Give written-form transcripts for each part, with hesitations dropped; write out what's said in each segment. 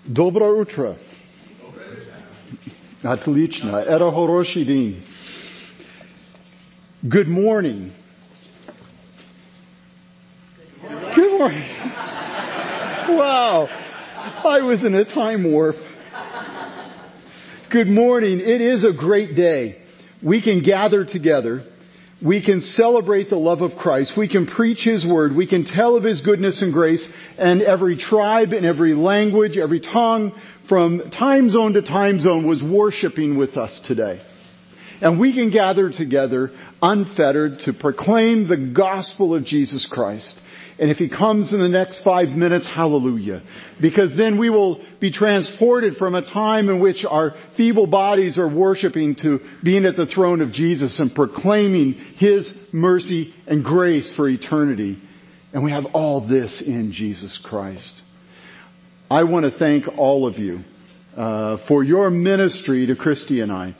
Доброе утро. Отлично. Это хороший день. Good morning. Good morning. Wow. I was in a time warp. Good morning. It is a great day. We can gather together. We can celebrate the love of Christ. We can preach His Word. We can tell of His goodness and grace. And every tribe and every language, every tongue, from time zone to time zone was worshiping with us today. And we can gather together unfettered to proclaim the gospel of Jesus Christ. And if He comes in the next 5 minutes, hallelujah. Because then we will be transported from a time in which our feeble bodies are worshiping to being at the throne of Jesus and proclaiming His mercy and grace for eternity. And we have all this in Jesus Christ. I want to thank all of you for your ministry to Christy and I.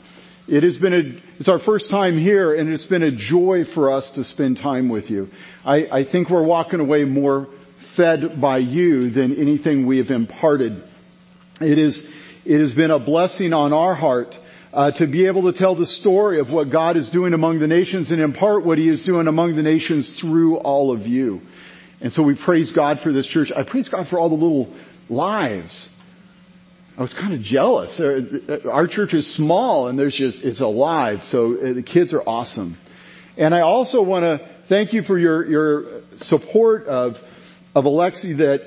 It's our first time here, and it's been a joy for us to spend time with you. I think we're walking away more fed by you than anything we have imparted. It has been a blessing on our heart to be able to tell the story of what God is doing among the nations and impart what He is doing among the nations through all of you. And so we praise God for this church. I praise God for all the little lives. I was kind of jealous. Our church is small and it's alive. So the kids are awesome. And I also want to thank you for your support of Alexi, that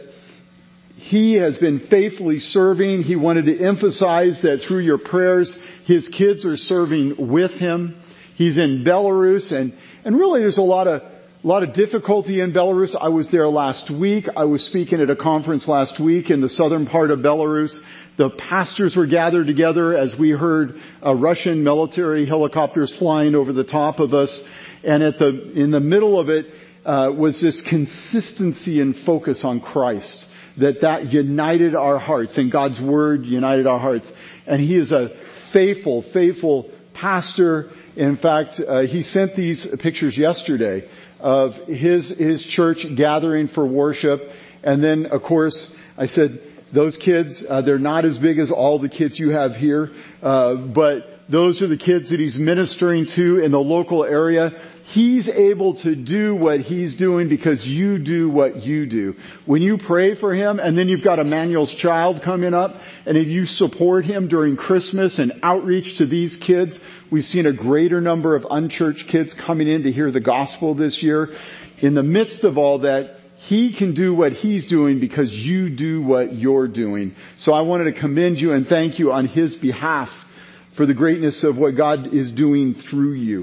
he has been faithfully serving. He wanted to emphasize that through your prayers, his kids are serving with him. He's in Belarus, and really there's a lot of difficulty in Belarus. I was there last week. I was speaking at a conference last week in the southern part of Belarus. The pastors were gathered together as we heard Russian military helicopters flying over the top of us. And in the middle of it was this consistency and focus on Christ. That united our hearts, and God's Word united our hearts. And he is a faithful pastor. In fact, he sent these pictures yesterday of his church gathering for worship. And then, of course, I said, those kids, they're not as big as all the kids you have here, but those are the kids that he's ministering to in the local area. He's able to do what he's doing because you do what you do. When you pray for him, and then you've got Emmanuel's child coming up, and if you support him during Christmas and outreach to these kids, we've seen a greater number of unchurched kids coming in to hear the gospel this year. In the midst of all that, he can do what he's doing because you do what you're doing. So I wanted to commend you and thank you on his behalf for the greatness of what God is doing through you.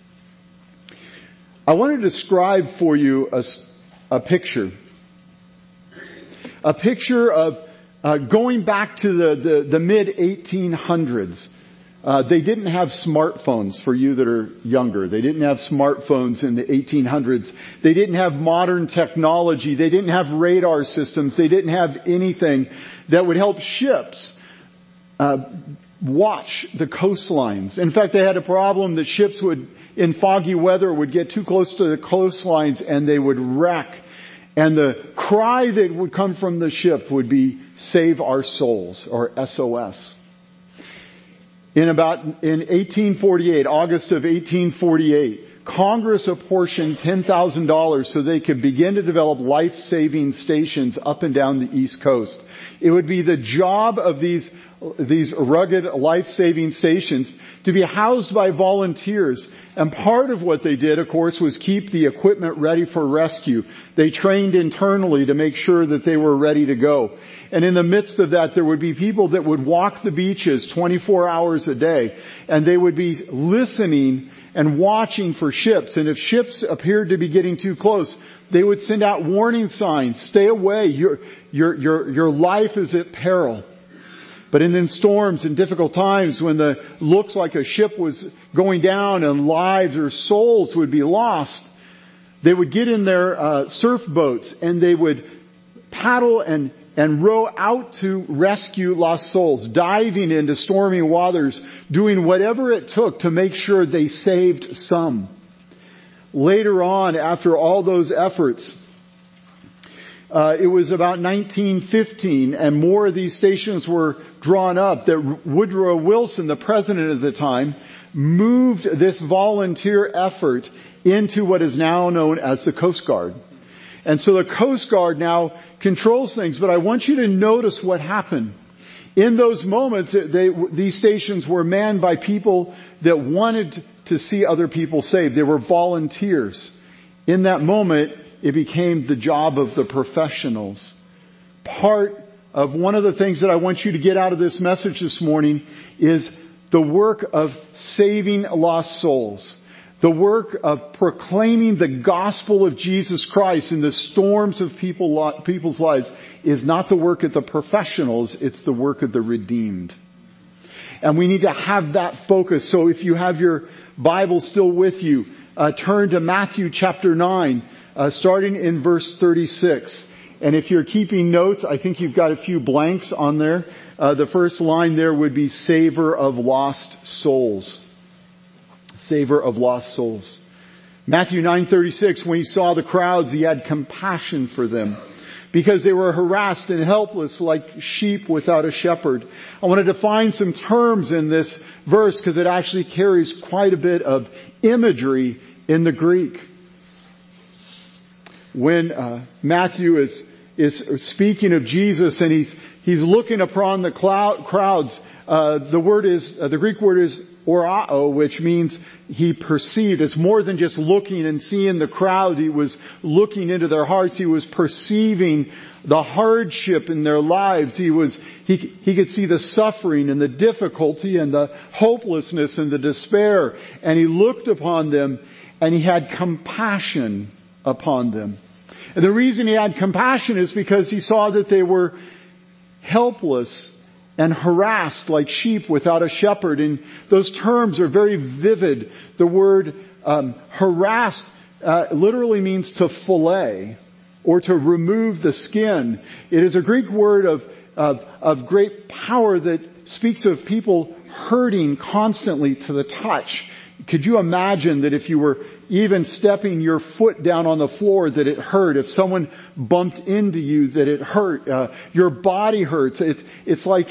I want to describe for you a picture. A picture of going back to the mid-1800s. They didn't have smartphones, for you that are younger. They didn't have smartphones in the 1800s. They didn't have modern technology. They didn't have radar systems. They didn't have anything that would help ships watch the coastlines. In fact, they had a problem that ships in foggy weather, would get too close to the coastlines and they would wreck. And the cry that would come from the ship would be, "Save our souls," or SOS. In 1848, August of 1848, Congress apportioned $10,000 so they could begin to develop life-saving stations up and down the East Coast. It would be the job of these rugged life-saving stations to be housed by volunteers. And part of what they did, of course, was keep the equipment ready for rescue. They trained internally to make sure that they were ready to go. And in the midst of that, there would be people that would walk the beaches 24 hours a day. And they would be listening and watching for ships. And if ships appeared to be getting too close, they would send out warning signs. Stay away. Your life is at peril. But in storms and difficult times, when looks like a ship was going down and lives or souls would be lost, they would get in their surf boats and they would paddle and row out to rescue lost souls, diving into stormy waters, doing whatever it took to make sure they saved some. Later on, after all those efforts, it was about 1915, and more of these stations were drawn up, that Woodrow Wilson, the president at the time, moved this volunteer effort into what is now known as the Coast Guard. And so the Coast Guard now controls things, but I want you to notice what happened. In those moments, these stations were manned by people that wanted to see other people saved. They were volunteers. In that moment, it became the job of the professionals. Part of one of the things that I want you to get out of this message this morning is the work of saving lost souls. The work of proclaiming the gospel of Jesus Christ in the storms of people's lives is not the work of the professionals, it's the work of the redeemed. And we need to have that focus. So if you have your Bible still with you, turn to Matthew chapter 9, starting in verse 36. And if you're keeping notes, I think you've got a few blanks on there. The first line there would be savor of lost souls. Savor of lost souls. Matthew 9:36, when he saw the crowds, he had compassion for them because they were harassed and helpless like sheep without a shepherd. I want to define some terms in this verse because it actually carries quite a bit of imagery in the Greek. When Matthew is speaking of Jesus and he's looking upon the crowds, the Greek word is orao, which means he perceived. It's more than just looking and seeing the crowd. He was looking into their hearts. He was perceiving the hardship in their lives. He could see the suffering and the difficulty and the hopelessness and the despair. And he looked upon them and he had compassion upon them. And the reason he had compassion is because he saw that they were helpless and harassed like sheep without a shepherd. And those terms are very vivid. The word harassed literally means to fillet or to remove the skin. It is a Greek word of great power that speaks of people hurting constantly to the touch. Could you imagine that if you were even stepping your foot down on the floor that it hurt? If someone bumped into you that it hurt? Your body hurts. It's like,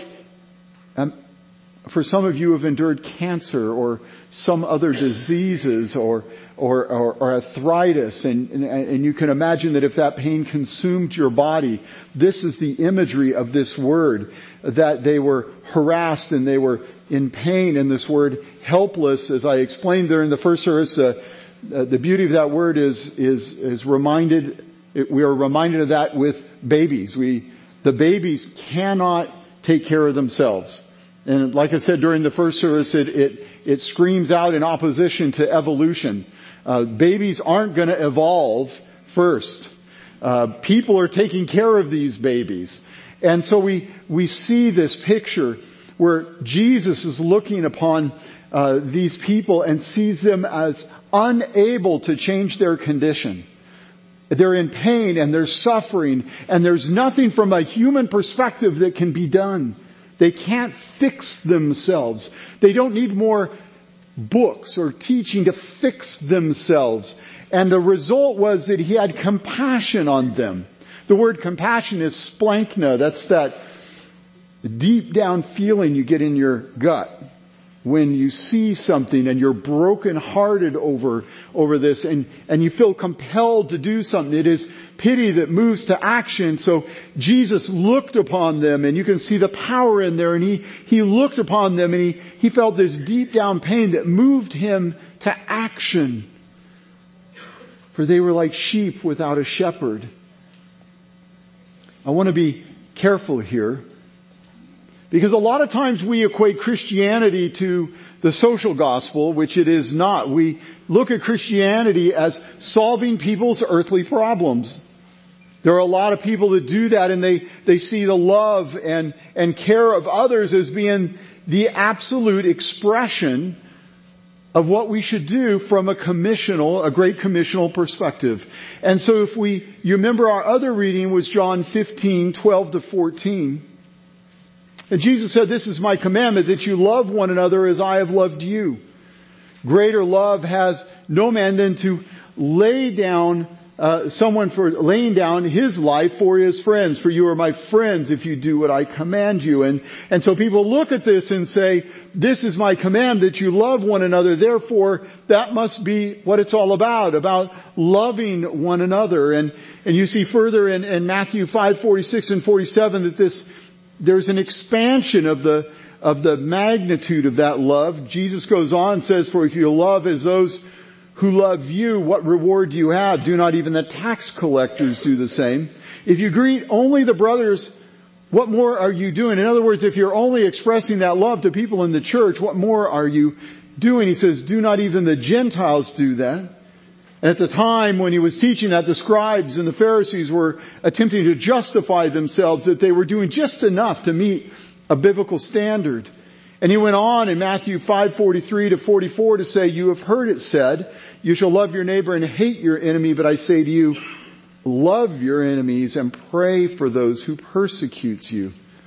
for some of you who have endured cancer or some other diseases or arthritis, and you can imagine that if that pain consumed your body, this is the imagery of this word, that they were harassed and they were in pain. And this word helpless, as I explained there in the first service, the beauty of that word is reminded. We are reminded of that with babies. The babies cannot take care of themselves. And like I said during the first service, it screams out in opposition to evolution. Babies aren't going to evolve first. People are taking care of these babies. And so we see this picture where Jesus is looking upon these people and sees them as unable to change their condition. They're in pain and they're suffering, and there's nothing from a human perspective that can be done. They can't fix themselves. They don't need more books or teaching to fix themselves. And the result was that he had compassion on them. The word compassion is splankna. That's that deep down feeling you get in your gut when you see something and you're brokenhearted over this and you feel compelled to do something. It is pity that moves to action. So Jesus looked upon them, and you can see the power in there, and he looked upon them and he felt this deep down pain that moved him to action. For they were like sheep without a shepherd. I want to be careful here, because a lot of times we equate Christianity to the social gospel, which it is not. We look at Christianity as solving people's earthly problems. There are a lot of people that do that, and they see the love and care of others as being the absolute expression of what we should do from a great commissional perspective. And so you remember our other reading was John 15:12-14. And Jesus said, "This is my commandment, that you love one another as I have loved you. Greater love has no man than to lay down someone for laying down his life for his friends. For you are my friends if you do what I command you. And so people look at this and say, this is my command, that you love one another. Therefore, that must be what it's all about loving one another. And you see further in Matthew 5:46 and 47 that there's an expansion of the magnitude of that love. Jesus goes on and says, for if you love as those who love you, what reward do you have? Do not even the tax collectors do the same? If you greet only the brothers, what more are you doing? In other words, if you're only expressing that love to people in the church, what more are you doing? He says, do not even the Gentiles do that? And at the time when he was teaching that, the scribes and the Pharisees were attempting to justify themselves that they were doing just enough to meet a biblical standard. And he went on in Matthew 5:43 to 44 to say, you have heard it said, you shall love your neighbor and hate your enemy. But I say to you, love your enemies and pray for those who persecute you.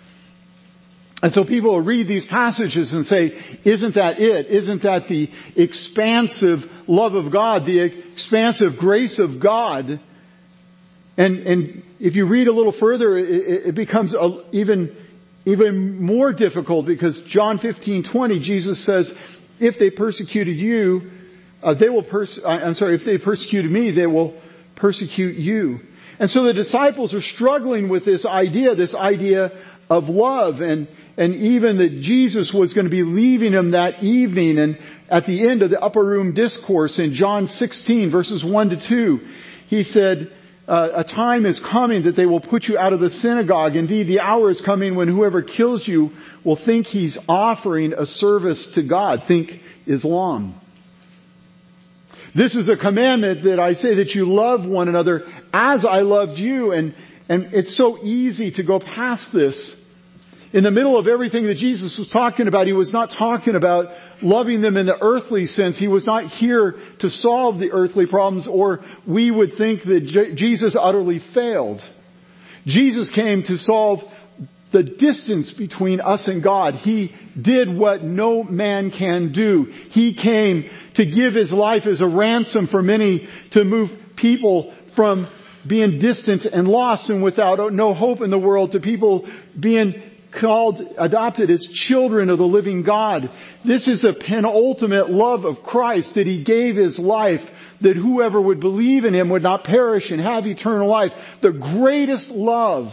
And so people will read these passages and say, isn't that it? Isn't that the expansive love of God, the expansive grace of God? And if you read a little further, it becomes even more difficult, because John 15:20, Jesus says, if they persecuted you, if they persecuted me, they will persecute you. And so the disciples are struggling with this idea of love, and even that Jesus was going to be leaving them that evening. And at the end of the upper room discourse in John 16 verses 1 to 2, he said, a time is coming that they will put you out of the synagogue. Indeed, the hour is coming when whoever kills you will think he's offering a service to God. Think Islam. This is a commandment that I say, that you love one another as I loved you. And it's so easy to go past this. In the middle of everything that Jesus was talking about, he was not talking about loving them in the earthly sense. He was not here to solve the earthly problems, or we would think that Jesus utterly failed. Jesus came to solve the distance between us and God. He did what no man can do. He came to give his life as a ransom for many, to move people from being distant and lost and without no hope in the world to people being adopted as children of the living God. This is a penultimate love of Christ, that he gave his life, that whoever would believe in him would not perish and have eternal life. The greatest love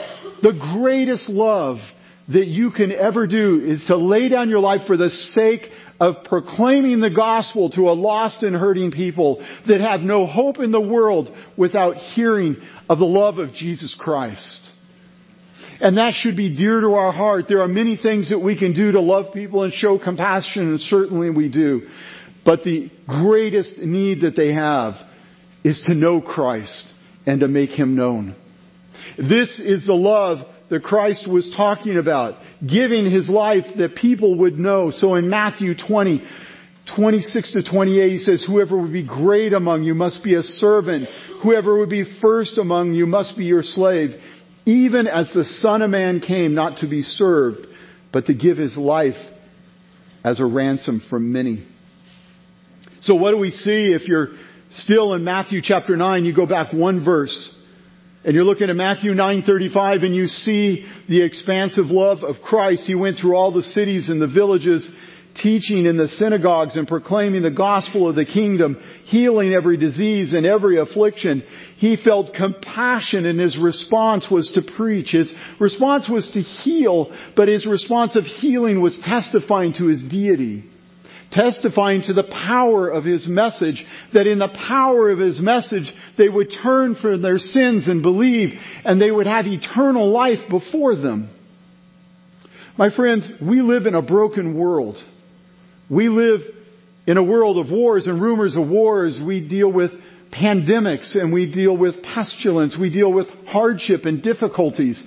that you can ever do is to lay down your life for the sake of proclaiming the gospel to a lost and hurting people that have no hope in the world without hearing of the love of Jesus Christ. And that should be dear to our heart. There are many things that we can do to love people and show compassion, and certainly we do. But the greatest need that they have is to know Christ and to make him known. This is the love that Christ was talking about, giving his life that people would know. So in Matthew 20:26 to 28, he says, whoever would be great among you must be a servant. Whoever would be first among you must be your slave. Even as the Son of Man came not to be served, but to give his life as a ransom for many. So what do we see? If you're still in Matthew chapter 9, you go back one verse, and you're looking at Matthew 9:35, and you see the expansive love of Christ. He went through all the cities and the villages, teaching in the synagogues and proclaiming the gospel of the kingdom, healing every disease and every affliction. He felt compassion, and his response was to preach. His response was to heal, but his response of healing was testifying to his deity, testifying to the power of his message, that in the power of his message they would turn from their sins and believe, and they would have eternal life before them. My friends, we live in a broken world. We live in a world of wars and rumors of wars. We deal with pandemics, and we deal with pestilence. We deal with hardship and difficulties.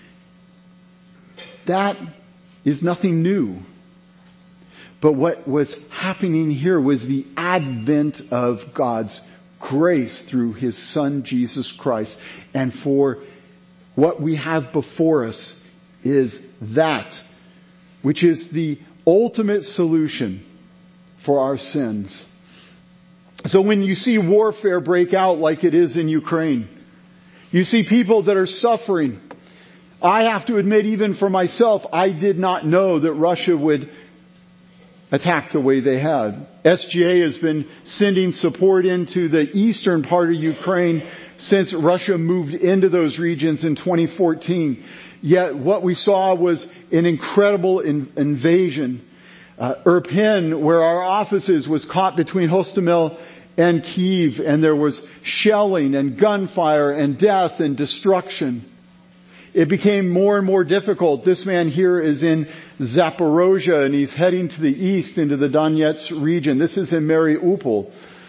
That is nothing new. But what was happening here was the advent of God's grace through his Son, Jesus Christ. And for what we have before us is that which is the ultimate solution for our sins. So when you see warfare break out like it is in Ukraine, you see people that are suffering. I have to admit, even for myself, I did not know that Russia would attack the way they had. SGA has been sending support into the eastern part of Ukraine since Russia moved into those regions in 2014. Yet what we saw was an incredible invasion. Irpin, where our office is, was caught between Hostomel and Kyiv, and there was shelling and gunfire and death and destruction. It became more and more difficult. This man here is in Zaporozhye, and he's heading to the east into the Donetsk region. This is in Mariupol.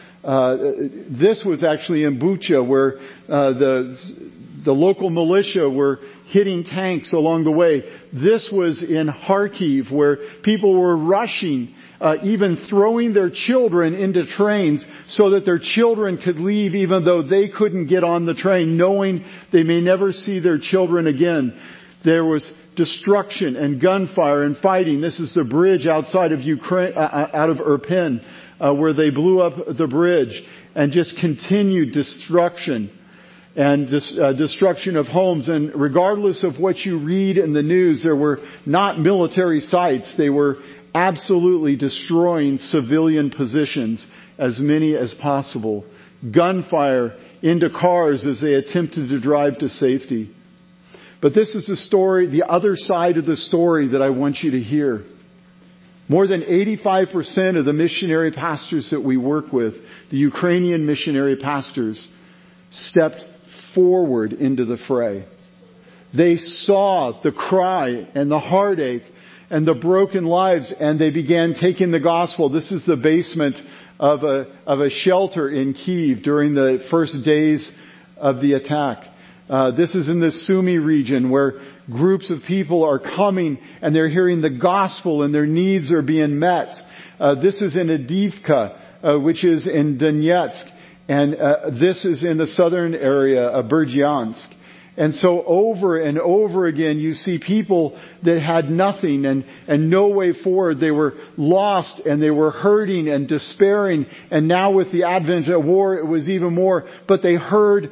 This was actually in Bucha, where the local militia were hitting tanks along the way. This was in Kharkiv, where people were rushing, even throwing their children into trains so that their children could leave even though they couldn't get on the train, knowing they may never see their children again. There was destruction and gunfire and fighting. This is the bridge outside of Ukraine, out of Irpin, where they blew up the bridge, and just continued destruction and destruction of homes. And regardless of what you read in the news, there were not military sites. They were absolutely destroying civilian positions, as many as possible. Gunfire into cars as they attempted to drive to safety. But this is the story, the other side of the story that I want you to hear. More than 85% of the missionary pastors that we work with, the Ukrainian missionary pastors, stepped forward into the fray. They saw the cry and the heartache and the broken lives, and they began taking the gospel. This is the basement of a shelter in Kyiv during the first days of the attack. This is in the Sumy region, where groups of people are coming and they're hearing the gospel and their needs are being met. This is in Avdiivka, which is in Donetsk, and this is in the southern area of Berdyansk. And so over and over again, you see people that had nothing and no way forward. They were lost and they were hurting and despairing. And now with the advent of war, it was even more. But they heard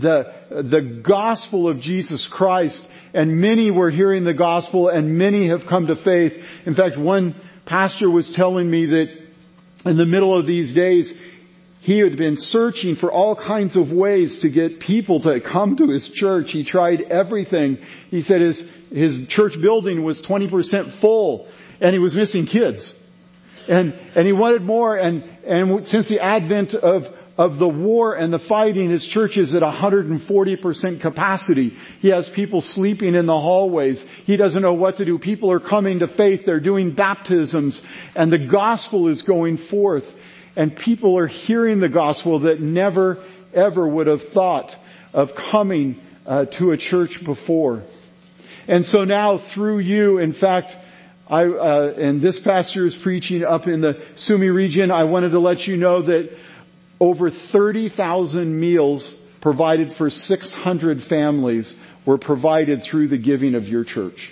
the gospel of Jesus Christ, and many were hearing the gospel, and many have come to faith. In fact, one pastor was telling me that in the middle of these days, he had been searching for all kinds of ways to get people to come to his church. He tried everything. He said his church building was 20% full, and he was missing kids. And he wanted more, and since the advent of the war and the fighting, his church is at 140% capacity. He has people sleeping in the hallways. He doesn't know what to do. People are coming to faith. They're doing baptisms, and the gospel is going forth. And people are hearing the gospel that never, ever would have thought of coming to a church before. And so now through you, in fact, and this pastor is preaching up in the Sumy region, I wanted to let you know that over 30,000 meals provided for 600 families were provided through the giving of your church.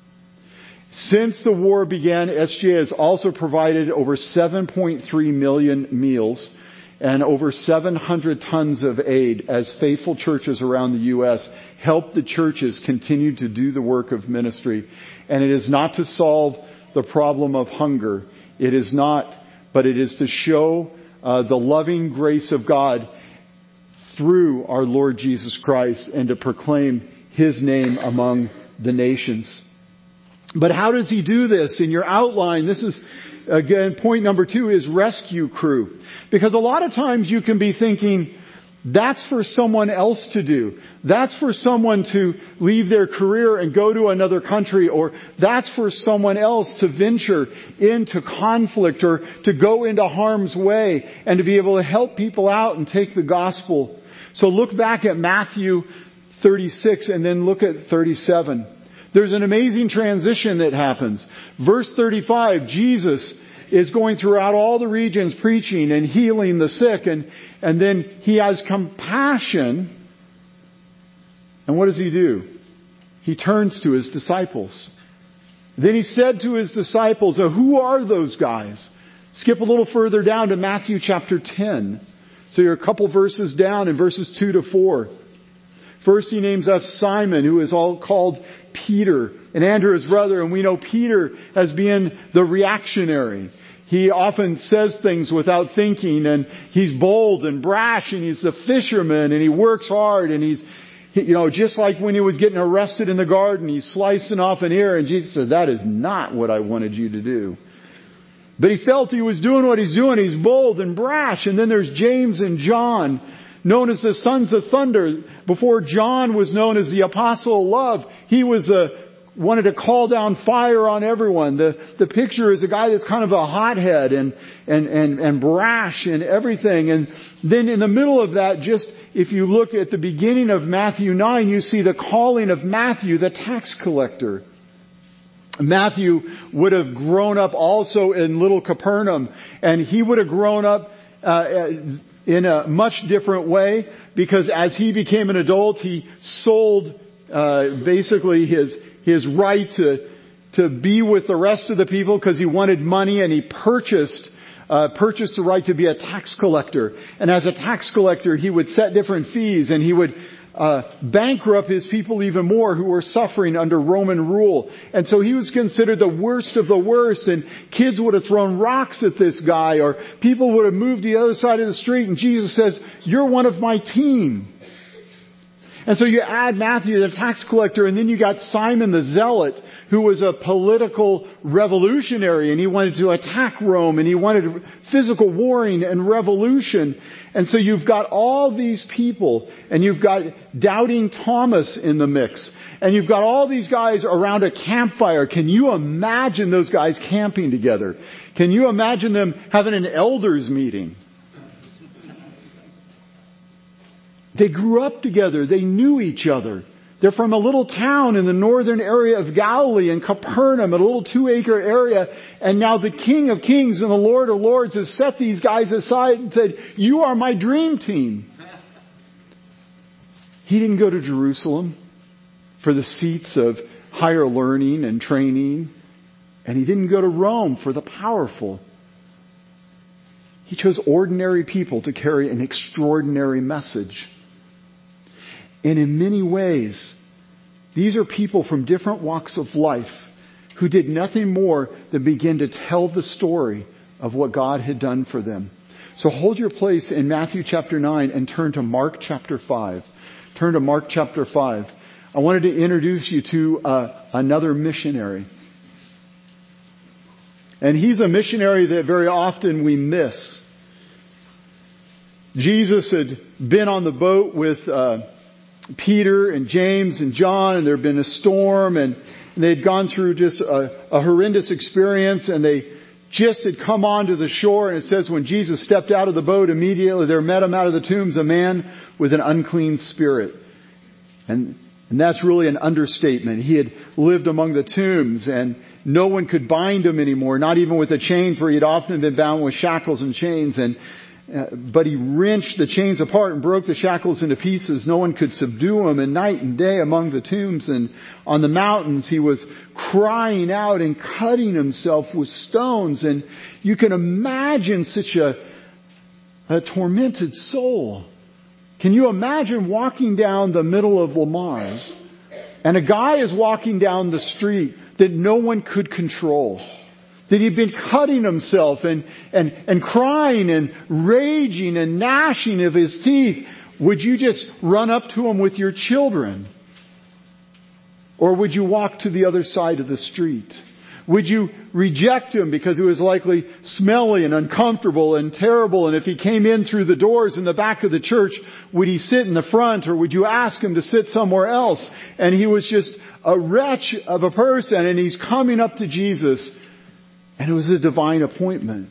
Since the war began, SGA has also provided over 7.3 million meals and over 700 tons of aid as faithful churches around the U.S. help the churches continue to do the work of ministry. And it is not to solve the problem of hunger. It is not, but it is to show the loving grace of God through our Lord Jesus Christ and to proclaim His name among the nations. But how does He do this? In your outline, this is, again, point number 2 is rescue crew. Because a lot of times you can be thinking, that's for someone else to do. That's for someone to leave their career and go to another country, or that's for someone else to venture into conflict or to go into harm's way and to be able to help people out and take the gospel. So look back at Matthew 36 and then look at 37. There's an amazing transition that happens. Verse 35, Jesus is going throughout all the regions preaching and healing the sick, and then He has compassion. And what does He do? He turns to His disciples. Then He said to His disciples, who are those guys? Skip a little further down to Matthew chapter 10. So you're a couple verses down in verses 2 to 4. First he names us Simon, who is all called Peter, and Andrew his brother, and we know Peter as being the reactionary. He often says things without thinking, and he's bold and brash, and he's a fisherman, and he works hard, and he's, just like when he was getting arrested in the garden, he's slicing off an ear, and Jesus said, that is not what I wanted you to do. But he felt he was doing what he's doing. He's bold and brash. And then there's James and John, known as the sons of thunder. Before John was known as the apostle of love, he was wanted to call down fire on everyone. The picture is a guy that's kind of a hothead and brash and everything. And then in the middle of that, just if you look at the beginning of Matthew 9, you see the calling of Matthew, the tax collector. Matthew would have grown up also in little Capernaum, and he would have grown up in a much different way, because as he became an adult, he sold basically his right to be with the rest of the people because he wanted money, and he purchased the right to be a tax collector. And as a tax collector, he would set different fees, and he would bankrupt his people even more who were suffering under Roman rule. And so he was considered the worst of the worst, and kids would have thrown rocks at this guy, or people would have moved to the other side of the street, and Jesus says, you're one of my team. And so you add Matthew, the tax collector, and then you got Simon the Zealot, who was a political revolutionary, and he wanted to attack Rome, and he wanted physical warring and revolution. And so you've got all these people, and you've got doubting Thomas in the mix, and you've got all these guys around a campfire. Can you imagine those guys camping together? Can you imagine them having an elders meeting? They grew up together. They knew each other. They're from a little town in the northern area of Galilee, in Capernaum, a little 2-acre area. And now the King of Kings and the Lord of Lords has set these guys aside and said, you are my dream team. He didn't go to Jerusalem for the seats of higher learning and training. And he didn't go to Rome for the powerful. He chose ordinary people to carry an extraordinary message. And in many ways, these are people from different walks of life who did nothing more than begin to tell the story of what God had done for them. So hold your place in Matthew chapter 9 and turn to Mark chapter 5. Turn to Mark chapter 5. I wanted to introduce you to another missionary. And he's a missionary that very often we miss. Jesus had been on the boat with Peter and James and John, and there had been a storm, and they had gone through just a horrendous experience, and they just had come onto the shore, and it says when Jesus stepped out of the boat, immediately there met him out of the tombs a man with an unclean spirit. And that's really an understatement. He had lived among the tombs, and no one could bind him anymore, not even with a chain, for he had often been bound with shackles and chains. But he wrenched the chains apart and broke the shackles into pieces. No one could subdue him. And night and day among the tombs and on the mountains, he was crying out and cutting himself with stones. And you can imagine such a tormented soul. Can you imagine walking down the middle of Lamars, and a guy is walking down the street that no one could control? That he'd been cutting himself and crying and raging and gnashing of his teeth. Would you just run up to him with your children? Or would you walk to the other side of the street? Would you reject him because he was likely smelly and uncomfortable and terrible? And if he came in through the doors in the back of the church, would he sit in the front, or would you ask him to sit somewhere else? And he was just a wretch of a person, and he's coming up to Jesus. And it was a divine appointment.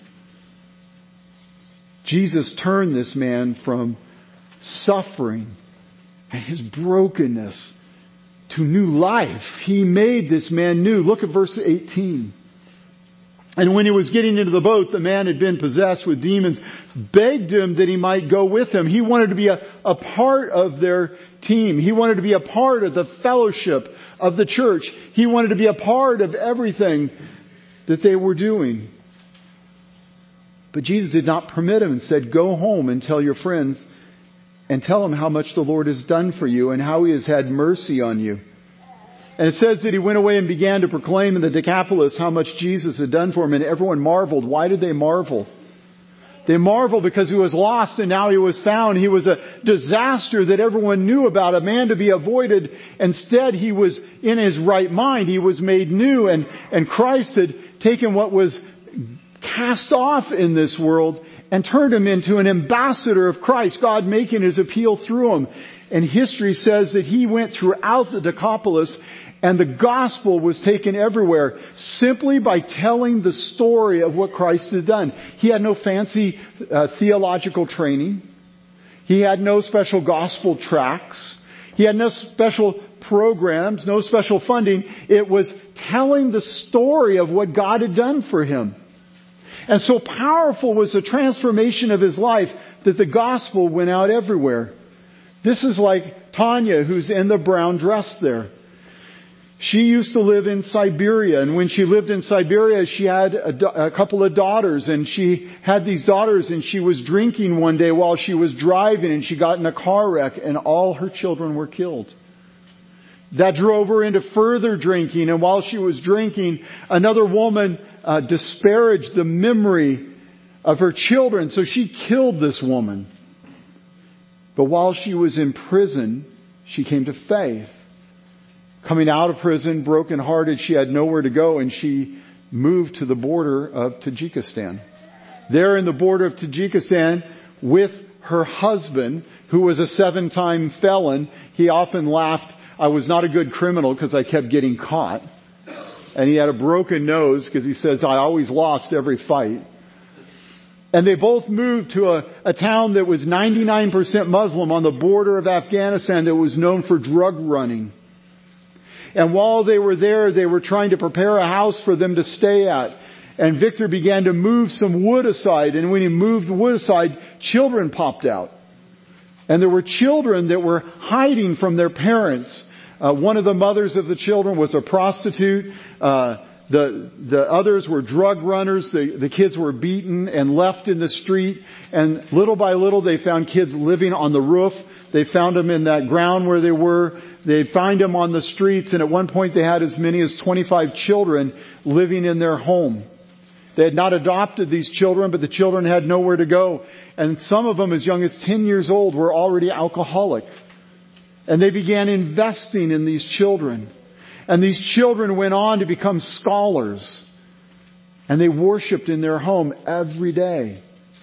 Jesus turned this man from suffering and his brokenness to new life. He made this man new. Look at verse 18. And when he was getting into the boat, the man had been possessed with demons, begged him that he might go with him. He wanted to be a part of their team. He wanted to be a part of the fellowship of the church. He wanted to be a part of everything that they were doing. But Jesus did not permit him and said, go home and tell your friends and tell them how much the Lord has done for you and how He has had mercy on you. And it says that he went away and began to proclaim in the Decapolis how much Jesus had done for him, and everyone marveled. Why did they marvel? They marveled because he was lost and now he was found. He was a disaster that everyone knew about, a man to be avoided. Instead, he was in his right mind. He was made new, and Christ had taken what was cast off in this world and turned him into an ambassador of Christ, God making His appeal through him. And history says that he went throughout the Decapolis, and the gospel was taken everywhere simply by telling the story of what Christ had done. He had no fancy theological training. He had no special gospel tracts. He had no special programs, no special funding. It was telling the story of what God had done for him. And so powerful was the transformation of his life that the gospel went out everywhere. This is like Tanya, who's in the brown dress there. She used to live in Siberia, and when she lived in Siberia, she had a couple of daughters, and she had these daughters, and she was drinking one day while she was driving, and she got in a car wreck, and all her children were killed. That drove her into further drinking, and while she was drinking, another woman disparaged the memory of her children, so she killed this woman. But while she was in prison, she came to faith. Coming out of prison, brokenhearted, she had nowhere to go, and she moved to the border of Tajikistan. There in the border of Tajikistan with her husband, who was a 7-time felon, he often laughed, I was not a good criminal because I kept getting caught. And he had a broken nose because he says, I always lost every fight. And they both moved to a town that was 99% Muslim on the border of Afghanistan that was known for drug running. And while they were there, they were trying to prepare a house for them to stay at. And Victor began to move some wood aside. And when he moved the wood aside, children popped out. And there were children that were hiding from their parents. One of the mothers of the children was a prostitute. The others were drug runners. The kids were beaten and left in the street. And little by little, they found kids living on the roof. They found them in that ground where they were. They'd find them on the streets. And at one point, they had as many as 25 children living in their home. They had not adopted these children, but the children had nowhere to go. And some of them, as young as 10 years old, were already alcoholic. And they began investing in these children. And these children went on to become scholars. And they worshiped in their home every day.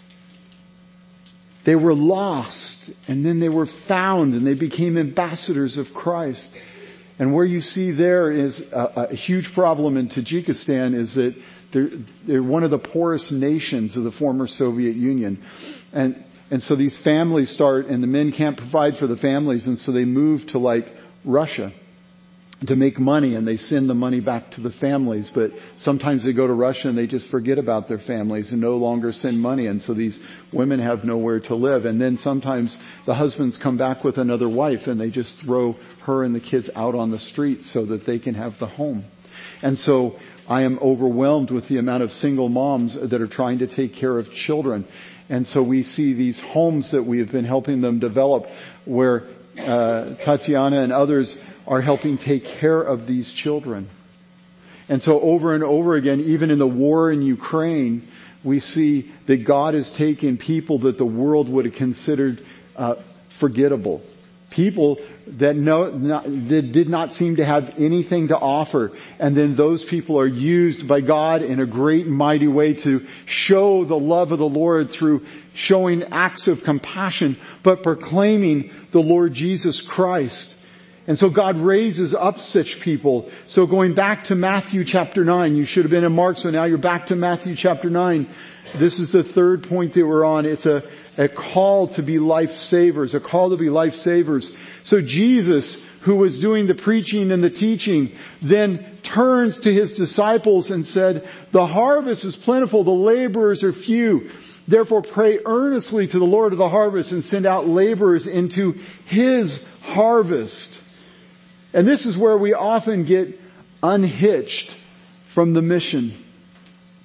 They were lost, and then they were found, and they became ambassadors of Christ. And where you see there is a huge problem in Tajikistan is that they're one of the poorest nations of the former Soviet Union. And so these families start, and the men can't provide for the families, and so they move to like Russia to make money, and they send the money back to the families. But sometimes they go to Russia and they just forget about their families and no longer send money. And so these women have nowhere to live. And then sometimes the husbands come back with another wife and they just throw her and the kids out on the streets so that they can have the home. And so I am overwhelmed with the amount of single moms that are trying to take care of children. And so we see these homes that we have been helping them develop where Tatiana and others are helping take care of these children. And so over and over again, even in the war in Ukraine, we see that God has taken people that the world would have considered forgettable. People that that did not seem to have anything to offer. And then those people are used by God in a great and mighty way to show the love of the Lord through showing acts of compassion, but proclaiming the Lord Jesus Christ. And so God raises up such people. So going back to Matthew chapter 9, you should have been in Mark, so now you're back to Matthew chapter 9. This is the third point that we're on. It's a call to be lifesavers, a call to be lifesavers. So Jesus, who was doing the preaching and the teaching, then turns to His disciples and said, the harvest is plentiful, the laborers are few. Therefore pray earnestly to the Lord of the harvest and send out laborers into His harvest. And this is where we often get unhitched from the mission.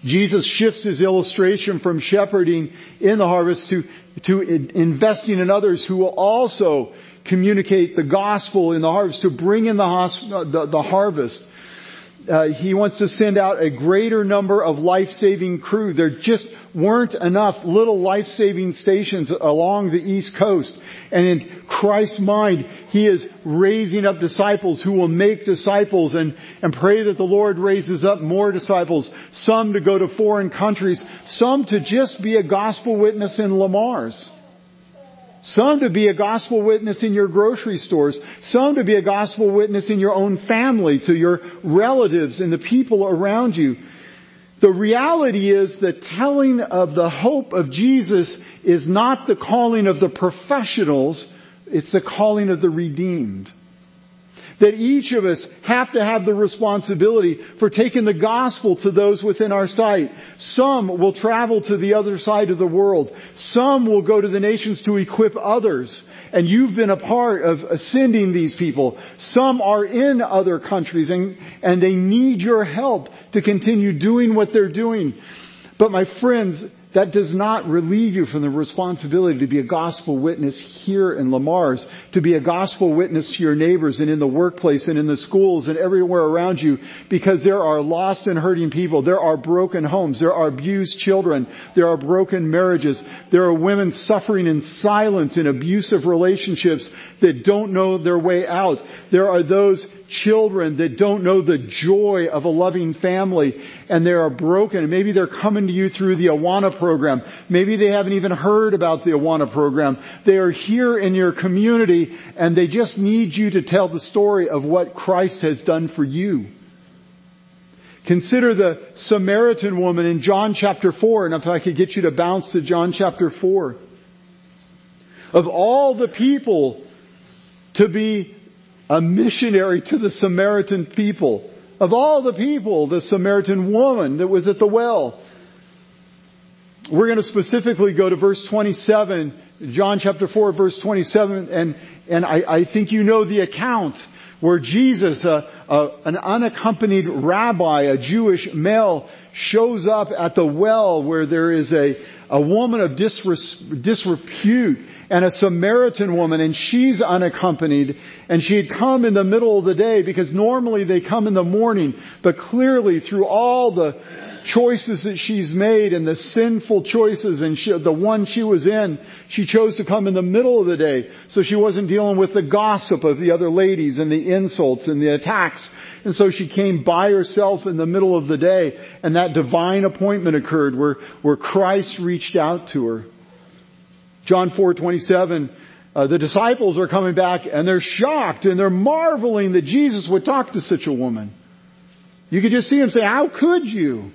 Jesus shifts his illustration from shepherding in the harvest to investing in others who will also communicate the gospel in the harvest, to bring in the harvest. He wants to send out a greater number of life-saving crew. There just weren't enough little life-saving stations along the East Coast. And in Christ's mind, He is raising up disciples who will make disciples, and pray that the Lord raises up more disciples, some to go to foreign countries, some to just be a gospel witness in Lamar's. Some to be a gospel witness in your grocery stores. Some to be a gospel witness in your own family, to your relatives and the people around you. The reality is that telling of the hope of Jesus is not the calling of the professionals, it's the calling of the redeemed. That each of us have to have the responsibility for taking the gospel to those within our sight. Some will travel to the other side of the world. Some will go to the nations to equip others. And you've been a part of sending these people. Some are in other countries and they need your help to continue doing what they're doing. But my friends, that does not relieve you from the responsibility to be a gospel witness here in Lamar's, to be a gospel witness to your neighbors and in the workplace and in the schools and everywhere around you, because there are lost and hurting people. There are broken homes. There are abused children. There are broken marriages. There are women suffering in silence in abusive relationships that don't know their way out. There are those children that don't know the joy of a loving family, and they are broken. Maybe they're coming to you through the Awana program. Maybe they haven't even heard about the Awana program. They are here in your community and they just need you to tell the story of what Christ has done for you. Consider the Samaritan woman in John chapter 4, and if I could get you to bounce to John chapter 4. Of all the people to be a missionary to the Samaritan people, of all the people, the Samaritan woman that was at the well. We're going to specifically go to verse 27, John chapter 4, verse 27, and I think you know the account where Jesus, an unaccompanied rabbi, a Jewish male, shows up at the well where there is a woman of disrepute and a Samaritan woman, and she's unaccompanied, and she had come in the middle of the day, because normally they come in the morning, but clearly through all the choices that she's made and the sinful choices and the one she was in, she chose to come in the middle of the day, so she wasn't dealing with the gossip of the other ladies and the insults and the attacks. And so she came by herself in the middle of the day, and that divine appointment occurred where Christ reached out to her. John 4:27, the disciples are coming back and they're shocked and they're marveling that Jesus would talk to such a woman. You could just see him say, "How could you?"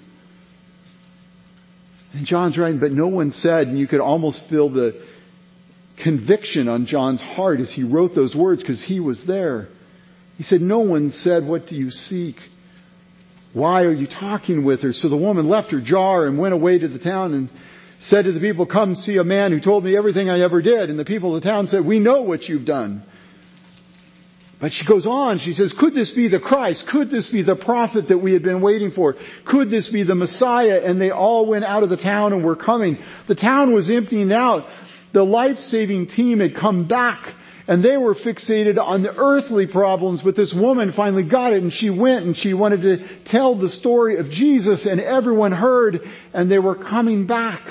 And John's writing, but no one said, and you could almost feel the conviction on John's heart as he wrote those words, because he was there. He said, no one said, "What do you seek? Why are you talking with her?" So the woman left her jar and went away to the town and said to the people, "Come see a man who told me everything I ever did." And the people of the town said, "We know what you've done." But she goes on, she says, "Could this be the Christ? Could this be the prophet that we had been waiting for? Could this be the Messiah?" And they all went out of the town and were coming. The town was emptying out. The life-saving team had come back, and they were fixated on the earthly problems. But this woman finally got it, and she went and she wanted to tell the story of Jesus, and everyone heard, and they were coming back.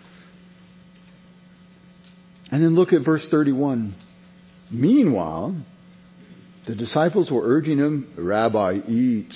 And then look at verse 31. Meanwhile, the disciples were urging him, "Rabbi, eat."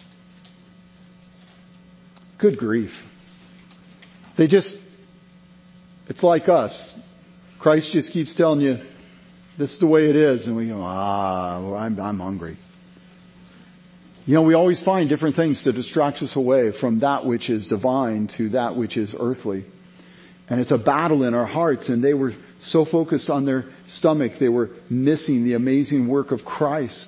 Good grief. It's like us. Christ just keeps telling you, this is the way it is. And we go, I'm hungry. You know, we always find different things to distract us away from that which is divine to that which is earthly. And it's a battle in our hearts, and they were so focused on their stomach, they were missing the amazing work of Christ.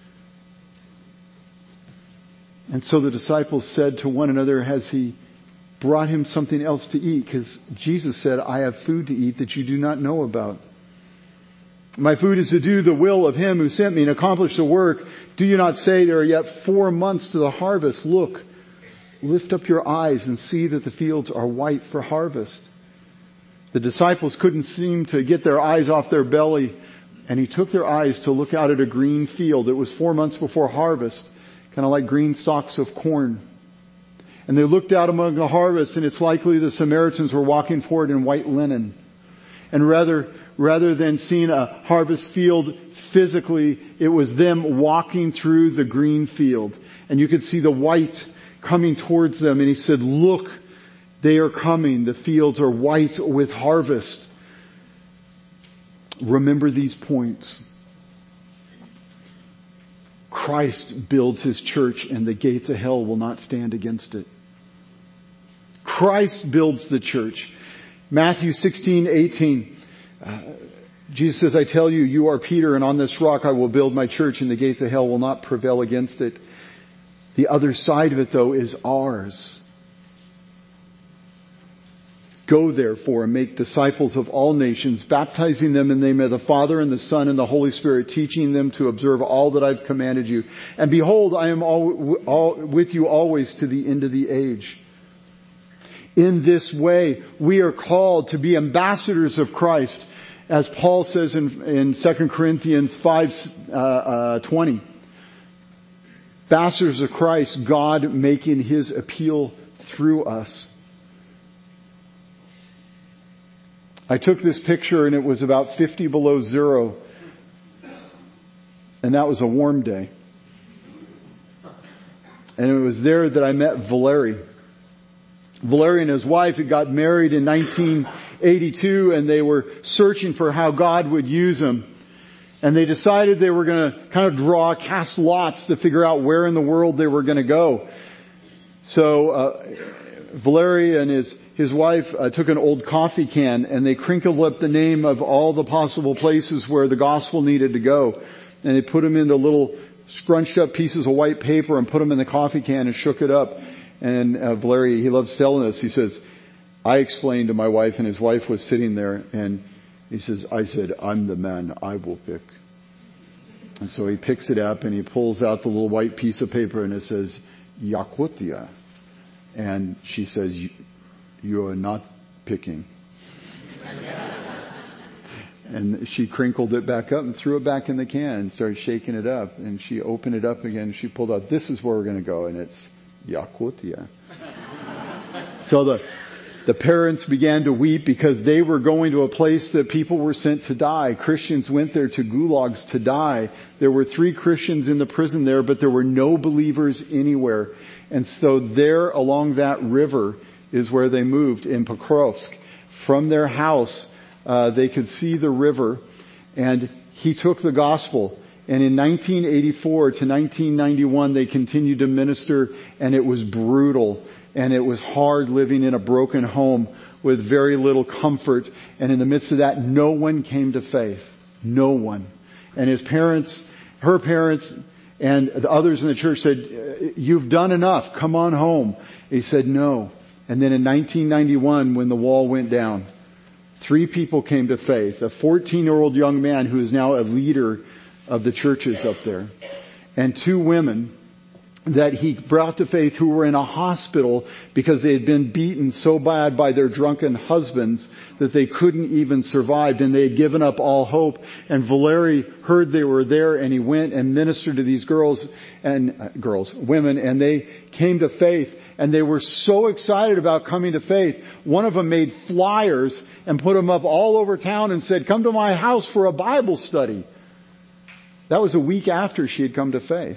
And so the disciples said to one another, "Has he brought him something else to eat?" Because Jesus said, "I have food to eat that you do not know about. My food is to do the will of him who sent me and accomplish the work. Do you not say there are yet 4 months to the harvest? Look, lift up your eyes and see that the fields are white for harvest. The disciples couldn't seem to get their eyes off their belly, and he took their eyes to look out at a green field. It was 4 months before harvest, kind of like green stalks of corn. And they looked out among the harvest, and it's likely the Samaritans were walking forward in white linen. And rather than seeing a harvest field physically, it was them walking through the green field. And you could see the white coming towards them. And he said, look, they are coming. The fields are white with harvest. Remember these points. Christ builds His church, and the gates of hell will not stand against it. Christ builds the church. Matthew 16:18. Jesus says, I tell you, you are Peter, and on this rock I will build my church, and the gates of hell will not prevail against it. The other side of it, though, is ours. Go therefore and make disciples of all nations, baptizing them in the name of the Father and the Son and the Holy Spirit, teaching them to observe all that I've commanded you. And behold, I am all with you always to the end of the age. In this way, we are called to be ambassadors of Christ, as Paul says in 2 Corinthians 5:20. Ambassadors of Christ, God making His appeal through us. I took this picture and it was about 50 below zero. And that was a warm day. And it was there that I met Valeri. Valeri and his wife had got married in 1982, and they were searching for how God would use them. And they decided they were going to kind of cast lots to figure out where in the world they were going to go. So Valeri and his wife took an old coffee can, and they crinkled up the name of all the possible places where the gospel needed to go. And they put them into little scrunched up pieces of white paper and put them in the coffee can and shook it up. And Valeri, he loves telling us, he says, I explained to my wife, and his wife was sitting there, and he says, I said, I'm the man, I will pick. And so he picks it up and he pulls out the little white piece of paper, and it says, Yakutia. And she says, you are not picking. And she crinkled it back up and threw it back in the can and started shaking it up. And she opened it up again and she pulled out, this is where we're going to go. And it's Yakutia. So the parents began to weep because they were going to a place that people were sent to die. Christians went there to gulags to die. There were 3 Christians in the prison there, but there were no believers anywhere. And so there along that river is where they moved in Pokrovsk. From their house, they could see the river, and he took the gospel. And in 1984 to 1991, they continued to minister, and it was brutal. And it was hard living in a broken home with very little comfort. And in the midst of that, no one came to faith. No one. And his parents, her parents, and the others in the church said, you've done enough. Come on home. He said, no. And then in 1991, when the wall went down, 3 people came to faith. A 14-year-old young man who is now a leader of the churches up there. And 2 women that he brought to faith who were in a hospital because they had been beaten so bad by their drunken husbands that they couldn't even survive, and they had given up all hope. And Valeri heard they were there, and he went and ministered to these women, and they came to faith. And they were so excited about coming to faith. One of them made flyers and put them up all over town and said, come to my house for a Bible study. That was a week after she had come to faith.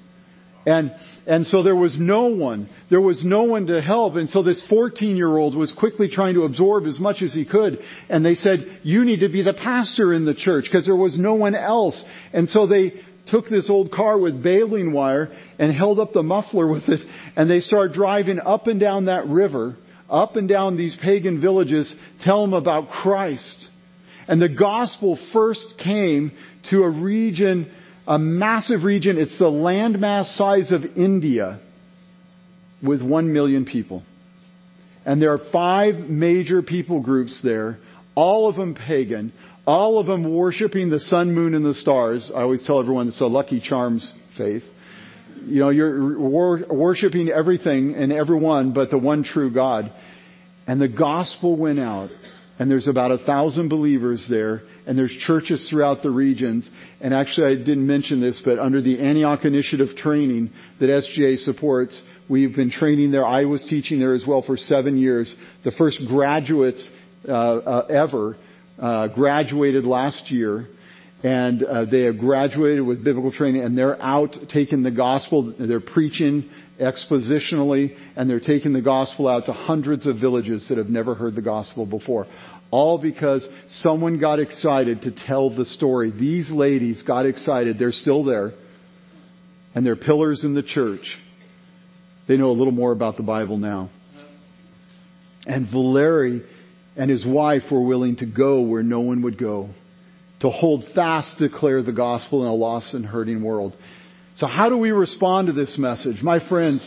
And so there was no one. There was no one to help. And so this 14-year-old was quickly trying to absorb as much as he could. And they said, you need to be the pastor in the church, because there was no one else. And so they took this old car with baling wire and held up the muffler with it. And they started driving up and down that river, up and down these pagan villages, tell them about Christ. And the gospel first came to a region, a massive region. It's the landmass size of India, with 1 million people. And there are 5 major people groups there, all of them pagan, all of them worshiping the sun, moon, and the stars. I always tell everyone it's a Lucky Charms faith. you're worshiping everything and everyone but the one true God. And the gospel went out. And there's about 1,000 believers there. And there's churches throughout the regions. And actually, I didn't mention this, but under the Antioch Initiative training that SGA supports, we've been training there. I was teaching there as well for 7 years. The first graduates ever graduated last year. And they have graduated with biblical training, and they're out taking the gospel. They're preaching expositionally, and they're taking the gospel out to hundreds of villages that have never heard the gospel before. All because someone got excited to tell the story. These ladies got excited. They're still there, and they're pillars in the church. They know a little more about the Bible now. And Valeri and his wife were willing to go where no one would go, to hold fast, declare the gospel in a lost and hurting world. So how do we respond to this message? My friends,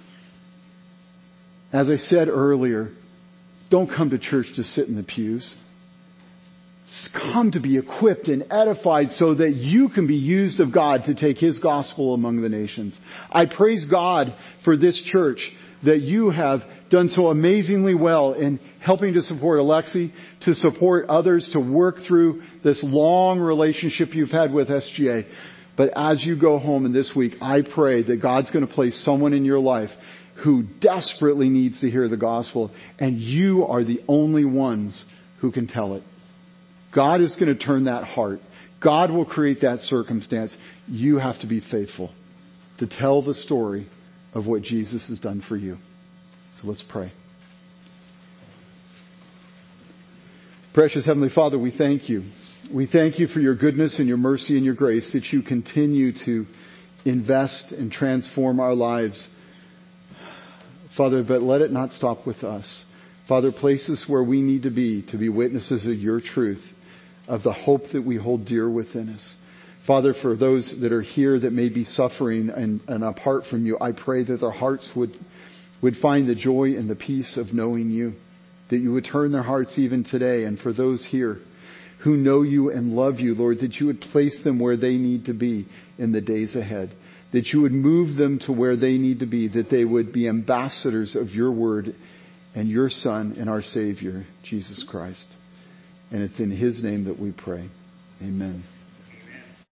as I said earlier, don't come to church to sit in the pews. Come to be equipped and edified so that you can be used of God to take His gospel among the nations. I praise God for this church that you have done so amazingly well in helping to support Alexi, to support others, to work through this long relationship you've had with SGA. But as you go home in this week, I pray that God's going to place someone in your life who desperately needs to hear the gospel, and you are the only ones who can tell it. God is going to turn that heart. God will create that circumstance. You have to be faithful to tell the story of what Jesus has done for you. So let's pray. Precious Heavenly Father, we thank you. We thank you for your goodness and your mercy and your grace, that you continue to invest and transform our lives. Father, but let it not stop with us. Father, place us where we need to be witnesses of your truth, of the hope that we hold dear within us. Father, for those that are here that may be suffering and apart from you, I pray that their hearts would find the joy and the peace of knowing you, that you would turn their hearts even today. And for those here who know you and love you, Lord, that you would place them where they need to be in the days ahead, that you would move them to where they need to be, that they would be ambassadors of your word and your Son and our Savior, Jesus Christ. And it's in His name that we pray. Amen.